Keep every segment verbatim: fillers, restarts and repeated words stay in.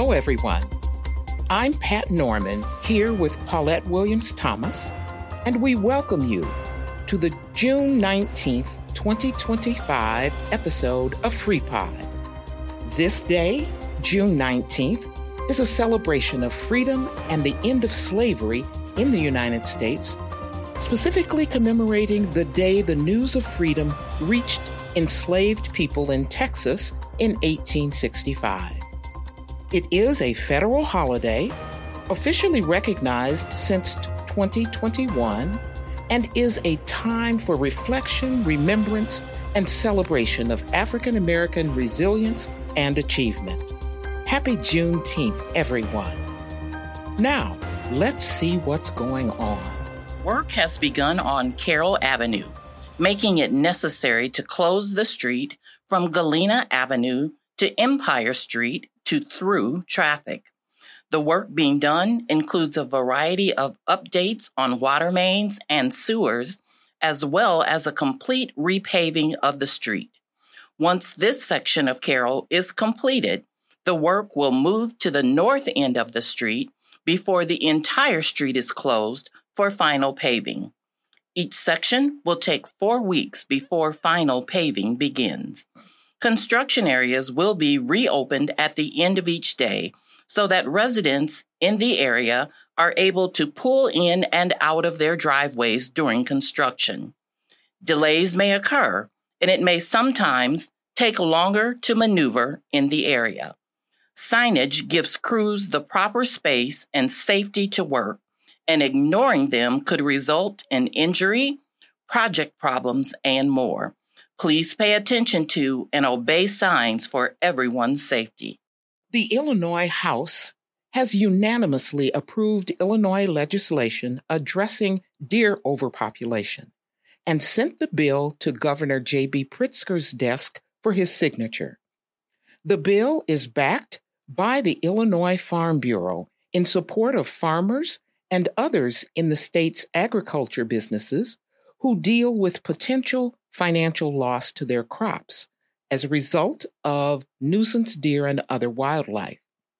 Hello, everyone. I'm Pat Norman here with Paulette Williams-Thomas, and we welcome you to the June nineteenth, twenty twenty-five episode of FreePod. This day, June nineteenth, is a celebration of freedom and the end of slavery in the United States, specifically commemorating the day the news of freedom reached enslaved people in Texas in eighteen sixty-five. It is a federal holiday, officially recognized since twenty twenty-one, and is a time for reflection, remembrance, and celebration of African American resilience and achievement. Happy Juneteenth, everyone. Now, let's see what's going on. Work has begun on Carroll Avenue, making it necessary to close the street from Galena Avenue to Empire Street to through traffic. The work being done includes a variety of updates on water mains and sewers, as well as a complete repaving of the street. Once this section of Carroll is completed, the work will move to the north end of the street before the entire street is closed for final paving. Each section will take four weeks before final paving begins. Construction areas will be reopened at the end of each day so that residents in the area are able to pull in and out of their driveways during construction. Delays may occur, and it may sometimes take longer to maneuver in the area. Signage gives crews the proper space and safety to work, and ignoring them could result in injury, project problems, and more. Please pay attention to and obey signs for everyone's safety. The Illinois House has unanimously approved Illinois legislation addressing deer overpopulation and sent the bill to Governor J B Pritzker's desk for his signature. The bill is backed by the Illinois Farm Bureau in support of farmers and others in the state's agriculture businesses who deal with potential financial loss to their crops as a result of nuisance deer and other wildlife.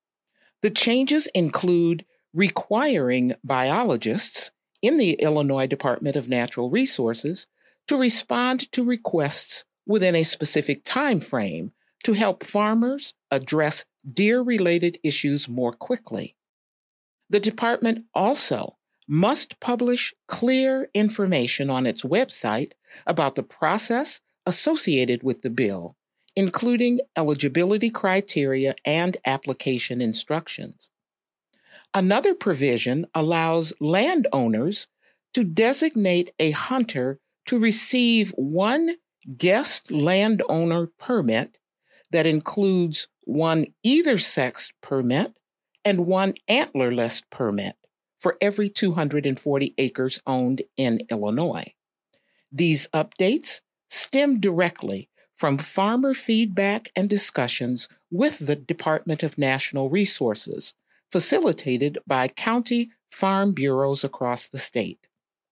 The changes include requiring biologists in the Illinois Department of Natural Resources to respond to requests within a specific time frame to help farmers address deer-related issues more quickly. The department also must publish clear information on its website about the process associated with the bill, including eligibility criteria and application instructions. Another provision allows landowners to designate a hunter to receive one guest landowner permit that includes one either-sex permit and one antlerless permit for every two hundred forty acres owned in Illinois. These updates stem directly from farmer feedback and discussions with the Department of Natural Resources, facilitated by county farm bureaus across the state.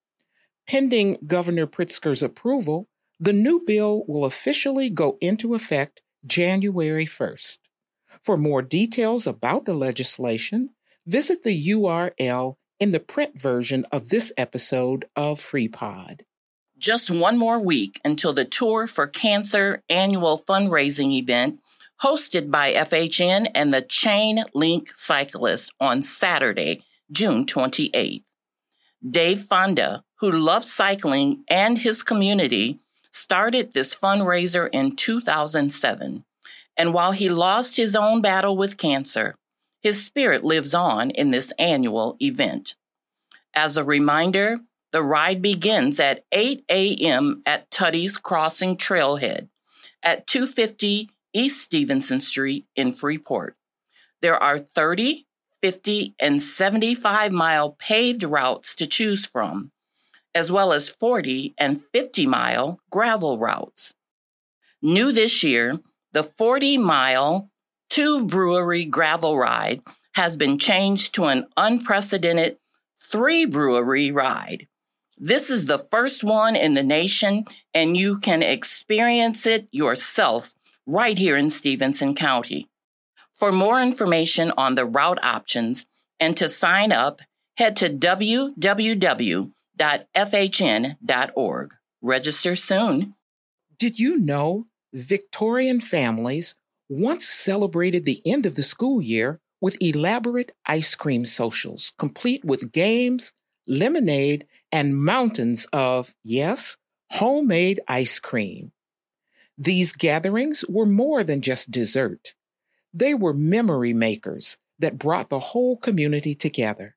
Pending Governor Pritzker's approval, the new bill will officially go into effect January first. For more details about the legislation, visit the U R L in the print version of this episode of FreePod. Just one more week until the Tour for Cancer annual fundraising event hosted by F H N and the Chain Link Cyclist on Saturday, June twenty-eighth. Dave Fonda, who loves cycling and his community, started this fundraiser in two thousand seven. And while he lost his own battle with cancer, his spirit lives on in this annual event. As a reminder, the ride begins at eight a.m. at Tuddy's Crossing Trailhead at two fifty East Stevenson Street in Freeport. There are thirty, fifty, and seventy-five mile paved routes to choose from, as well as forty and fifty mile gravel routes. New this year, the forty mile two brewery gravel ride has been changed to an unprecedented three brewery ride. This is the first one in the nation, and you can experience it yourself right here in Stevenson County. For more information on the route options and to sign up, head to w w w dot f h n dot org. Register soon. Did you know Victorian families once celebrated the end of the school year with elaborate ice cream socials, complete with games, lemonade, and mountains of, yes, homemade ice cream? These gatherings were more than just dessert. They were memory makers that brought the whole community together.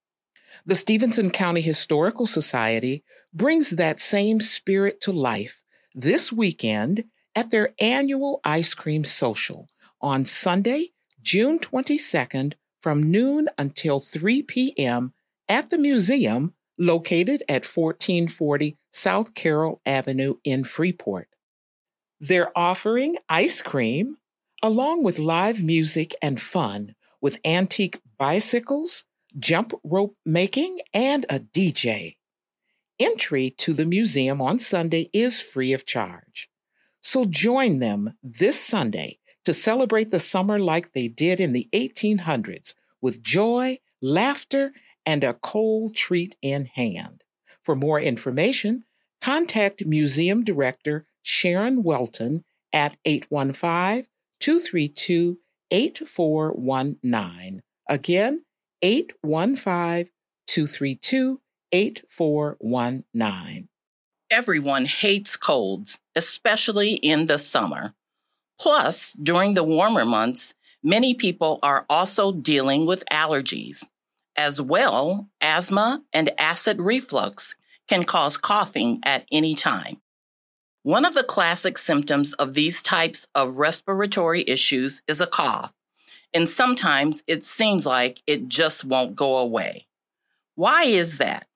The Stephenson County Historical Society brings that same spirit to life this weekend at their annual ice cream social on Sunday, June twenty-second from noon until three p.m. at the museum located at fourteen forty South Carroll Avenue in Freeport. They're offering ice cream along with live music and fun with antique bicycles, jump rope making, and a D J. Entry to the museum on Sunday is free of charge. So join them this Sunday to celebrate the summer like they did in the eighteen hundreds with joy, laughter, and a cold treat in hand. For more information, contact Museum Director Sharon Welton at eight one five, two three two, eight four one nine. Again, eight one five, two three two, eight four one nine. Everyone hates colds, especially in the summer. Plus, during the warmer months, many people are also dealing with allergies. As well, asthma and acid reflux can cause coughing at any time. One of the classic symptoms of these types of respiratory issues is a cough, and sometimes it seems like it just won't go away. Why is that?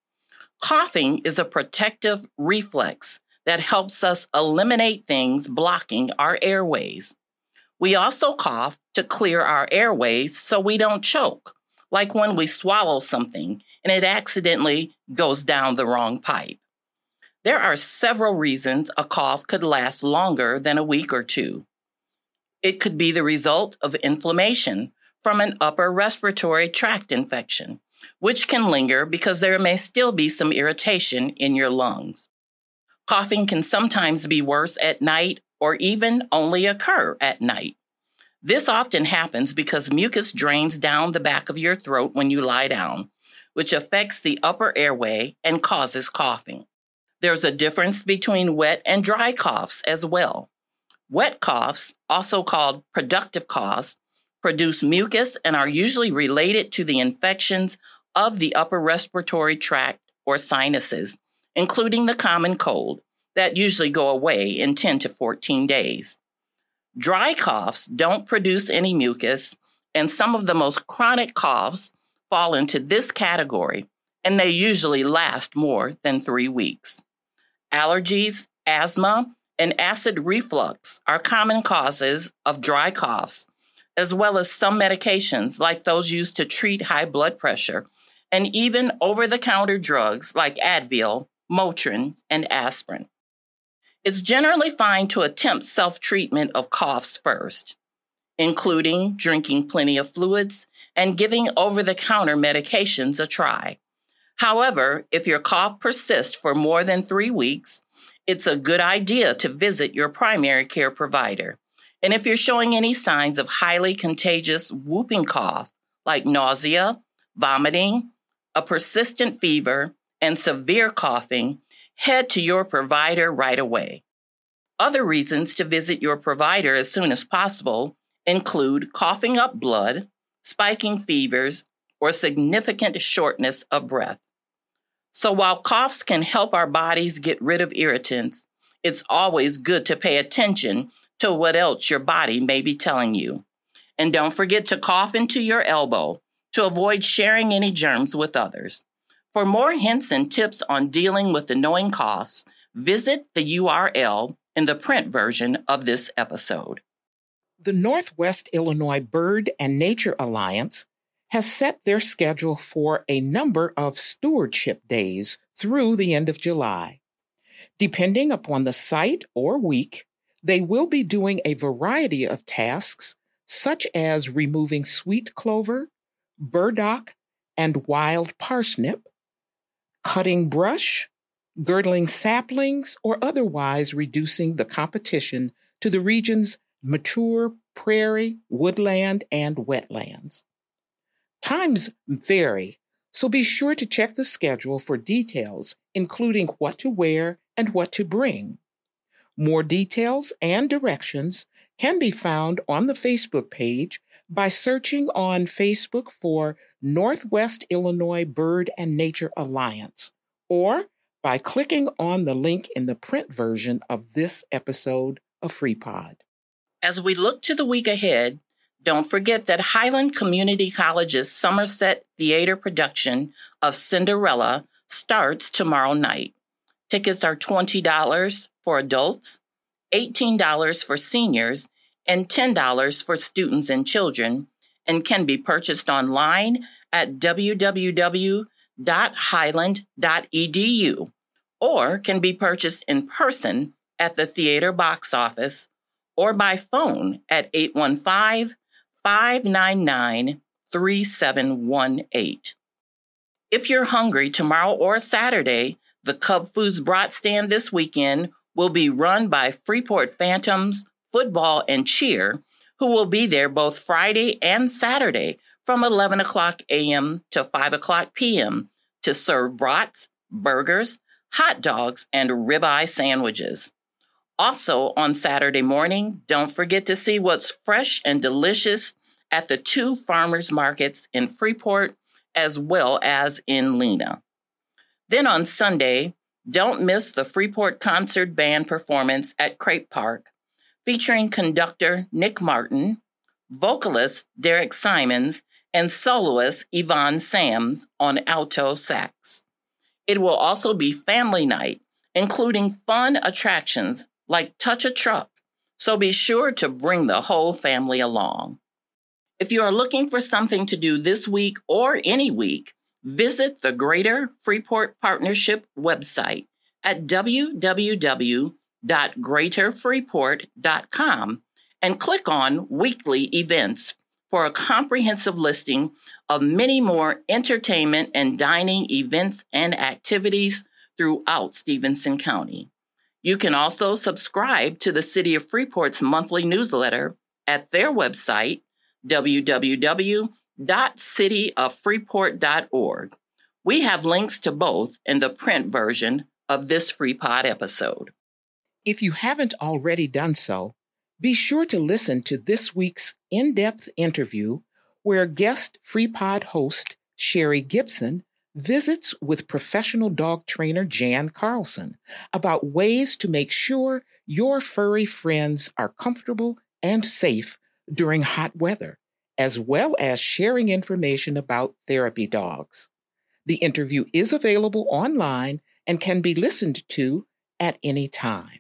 Coughing is a protective reflex that helps us eliminate things blocking our airways. We also cough to clear our airways so we don't choke, like when we swallow something and it accidentally goes down the wrong pipe. There are several reasons a cough could last longer than a week or two. It could be the result of inflammation from an upper respiratory tract infection, which can linger because there may still be some irritation in your lungs. Coughing can sometimes be worse at night or even only occur at night. This often happens because mucus drains down the back of your throat when you lie down, which affects the upper airway and causes coughing. There's a difference between wet and dry coughs as well. Wet coughs, also called productive coughs, produce mucus and are usually related to the infections of the upper respiratory tract or sinuses, including the common cold, that usually go away in ten to fourteen days. Dry coughs don't produce any mucus, and some of the most chronic coughs fall into this category, and they usually last more than three weeks. Allergies, asthma, and acid reflux are common causes of dry coughs, as well as some medications like those used to treat high blood pressure, and even over-the-counter drugs like Advil, Motrin, and aspirin. It's generally fine to attempt self-treatment of coughs first, including drinking plenty of fluids and giving over-the-counter medications a try. However, if your cough persists for more than three weeks, it's a good idea to visit your primary care provider. And if you're showing any signs of highly contagious whooping cough, like nausea, vomiting, a persistent fever, and severe coughing, head to your provider right away. Other reasons to visit your provider as soon as possible include coughing up blood, spiking fevers, or significant shortness of breath. So while coughs can help our bodies get rid of irritants, it's always good to pay attention to what else your body may be telling you. And don't forget to cough into your elbow to avoid sharing any germs with others. For more hints and tips on dealing with annoying coughs, visit the U R L in the print version of this episode. The Northwest Illinois Bird and Nature Alliance has set their schedule for a number of stewardship days through the end of July. Depending upon the site or week, they will be doing a variety of tasks such as removing sweet clover, burdock, and wild parsnip, cutting brush, girdling saplings, or otherwise reducing the competition to the region's mature prairie, woodland, and wetlands. Times vary, so be sure to check the schedule for details, including what to wear and what to bring. More details and directions can be found on the Facebook page by searching on Facebook for Northwest Illinois Bird and Nature Alliance, or by clicking on the link in the print version of this episode of FreePod. As we look to the week ahead, don't forget that Highland Community College's Somerset Theater production of Cinderella starts tomorrow night. Tickets are twenty dollars for adults, eighteen dollars for seniors, and ten dollars for students and children, and can be purchased online at w w w dot highland dot e d u or can be purchased in person at the theater box office or by phone at eight one five, five nine nine, three seven one eight. If you're hungry, tomorrow or Saturday, the Cub Foods Brat Stand this weekend will be run by Freeport Phantoms Football and Cheer, who will be there both Friday and Saturday from eleven o'clock a.m. to five o'clock p.m. to serve brats, burgers, hot dogs, and ribeye sandwiches. Also on Saturday morning, don't forget to see what's fresh and delicious at the two farmers markets in Freeport as well as in Lena. Then on Sunday, don't miss the Freeport Concert Band performance at Crape Park, featuring conductor Nick Martin, vocalist Derek Simons, and soloist Yvonne Sams on alto sax. It will also be family night, including fun attractions like Touch a Truck, so be sure to bring the whole family along. If you are looking for something to do this week or any week, visit the Greater Freeport Partnership website at w w w dot greater freeport dot com and click on Weekly Events for a comprehensive listing of many more entertainment and dining events and activities throughout Stephenson County. You can also subscribe to the City of Freeport's monthly newsletter at their website, w w w dot city of freeport dot org. We have links to both in the print version of this FreePod episode. If you haven't already done so, be sure to listen to this week's in-depth interview where guest FreePod host Sherry Gibson visits with professional dog trainer Jan Carlson about ways to make sure your furry friends are comfortable and safe during hot weather, as well as sharing information about therapy dogs. The interview is available online and can be listened to at any time.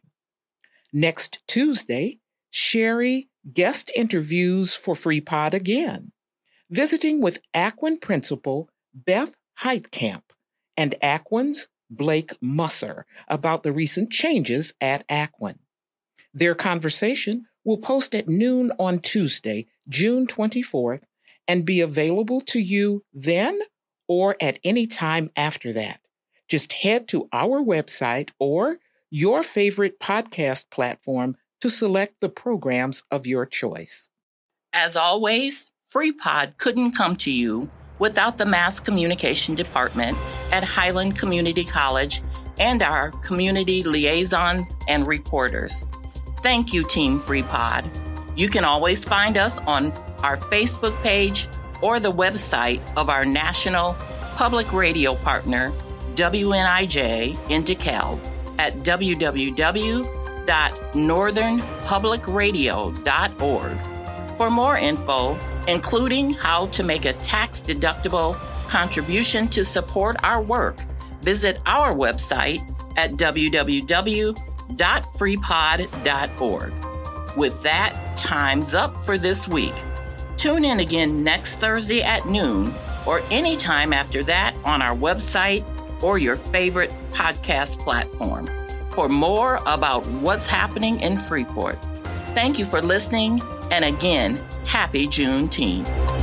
Next Tuesday, Sherry guest interviews for FreePod again, visiting with Acwin principal Beth Heitkamp and Acwin's Blake Musser about the recent changes at Acwin. Their conversation will post at noon on Tuesday, June twenty-fourth, and be available to you then or at any time after that. Just head to our website or your favorite podcast platform to select the programs of your choice. As always, FreePod couldn't come to you without the Mass Communication Department at Highland Community College and our community liaisons and reporters. Thank you, Team FreePod. You can always find us on our Facebook page or the website of our national public radio partner, W N I J in DeKalb, at w w w dot northern public radio dot org. For more info, including how to make a tax-deductible contribution to support our work, visit our website at w w w dot freepod dot org. With that, time's up for this week. Tune in again next Thursday at noon or anytime after that on our website or your favorite podcast platform for more about what's happening in Freeport. Thank you for listening, and again, Happy Juneteenth.